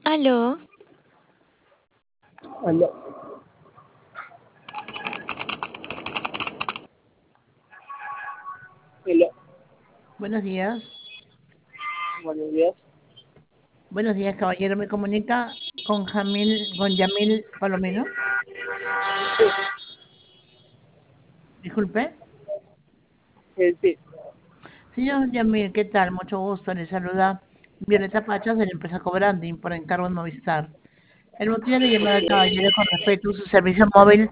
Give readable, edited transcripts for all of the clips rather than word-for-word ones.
Aló, Aló. Aló. Buenos días. Buenos días. Buenos días, caballero. ¿Me comunica con Yamil Palomino? Disculpe. Sí. Señor Yamil, ¿qué tal? Mucho gusto. Le saluda Violeta Pachas de la empresa Cobranding por encargo de Movistar. El motivo de llamada, caballero, con respecto a su servicio móvil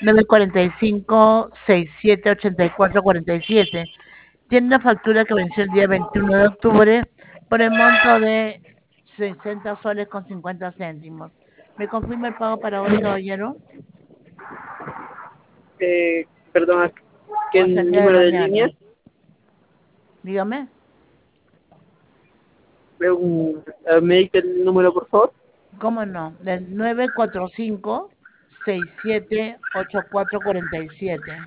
945-6784-47. Tiene una factura que venció el día 21 de octubre por el monto de 60 soles con 50 céntimos. ¿Me confirma el pago para hoy, caballero? Perdón, ¿O ¿qué hasta el día de número de línea? mañana? Dígame. ¿Me dice el número, por favor? ¿Cómo no? Del 945-6784-47.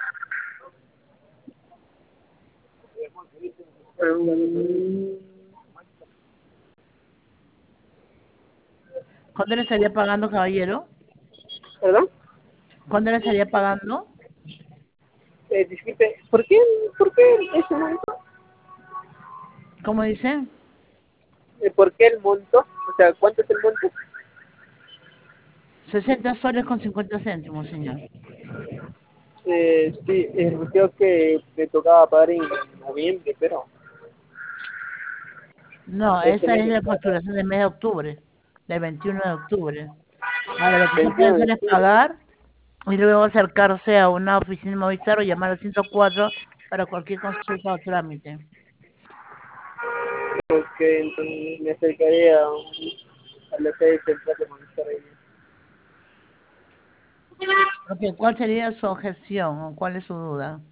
Um, ¿Cuándo le estaría pagando, caballero? ¿Perdón? ¿Cuándo le estaría pagando? Disculpe, por qué ese monto? ¿Cómo dice? ¿Por qué el monto? O sea, ¿cuánto es el monto? 60 soles con 50 céntimos, señor. Sí, creo que me tocaba pagar en noviembre, pero No, este esa mes es la está facturación del mes de octubre, del 21 de octubre. Ahora, lo que usted puede 21 de hacer es octubre. pagar y luego acercarse a una oficina de Movistar o llamar al 104 para cualquier consulta o trámite. Ok, entonces me acercaré a la sede central de Movistar ahí. Ok, ¿cuál sería su objeción o cuál es su duda?